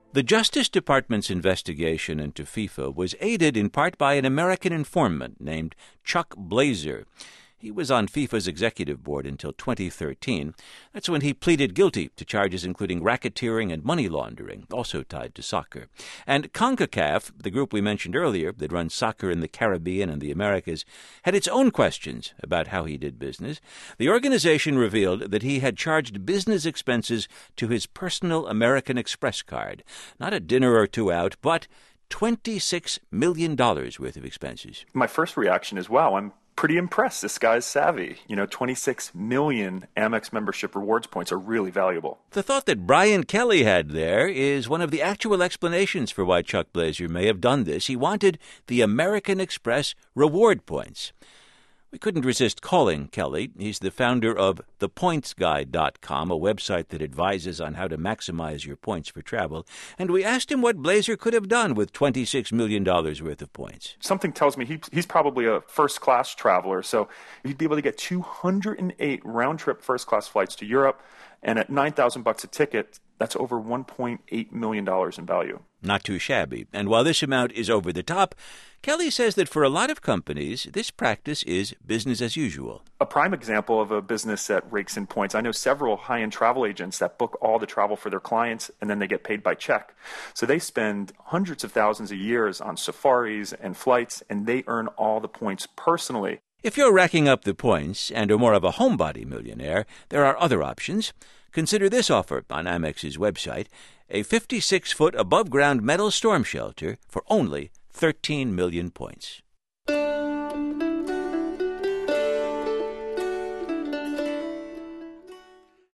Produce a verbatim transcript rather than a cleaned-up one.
The Justice Department's investigation into FIFA was aided in part by an American informant named Chuck Blazer. He was on FIFA's executive board until twenty thirteen. That's when he pleaded guilty to charges including racketeering and money laundering, also tied to soccer. And CONCACAF, the group we mentioned earlier that runs soccer in the Caribbean and the Americas, had its own questions about how he did business. The organization revealed that he had charged business expenses to his personal American Express card. Not a dinner or two out, but twenty-six million dollars worth of expenses. My first reaction is, wow, I'm pretty impressed. This guy's savvy. You know, twenty-six million Amex membership rewards points are really valuable. The thought that Brian Kelly had there is one of the actual explanations for why Chuck Blazer may have done this. He wanted the American Express reward points. We couldn't resist calling Kelly. He's the founder of the points guide dot com, a website that advises on how to maximize your points for travel, and we asked him what Blazer could have done with twenty-six million dollars worth of points. Something tells me he, he's probably a first-class traveler, so he'd be able to get two hundred eight round-trip first-class flights to Europe, and at nine thousand bucks a ticket, that's over one point eight million dollars in value. Not too shabby. And while this amount is over the top, Kelly says that for a lot of companies, this practice is business as usual. A prime example of a business that rakes in points, I know several high-end travel agents that book all the travel for their clients, and then they get paid by check. So they spend hundreds of thousands of years on safaris and flights, and they earn all the points personally. If you're racking up the points and are more of a homebody millionaire, there are other options. Consider this offer on Amex's website, a fifty-six foot above-ground metal storm shelter for only thirteen million points.